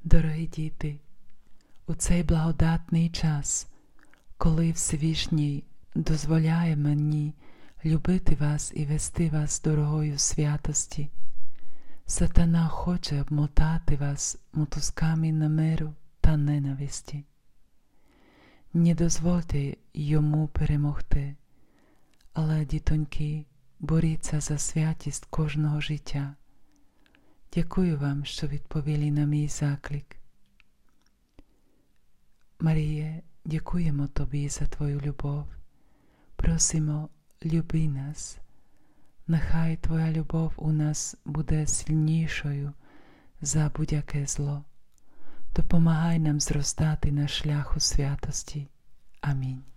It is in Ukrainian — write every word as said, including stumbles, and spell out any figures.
Дорогі діти, у цей благодатний час, коли Всевишній дозволяє мені любити вас і вести вас дорогою святості, Сатана хоче обмотати вас мотузками наміру та ненависті. Не дозвольте йому перемогти, але, дітоньки, боріться за святість кожного життя. Дякую вам, що відповіли на мій заклик. Маріє, дякуємо Тобі за Твою любов. Просимо, люби нас. Нехай Твоя любов у нас буде сильнішою за будь-яке зло. Допомагай нам зростати на шляху святості. Амінь.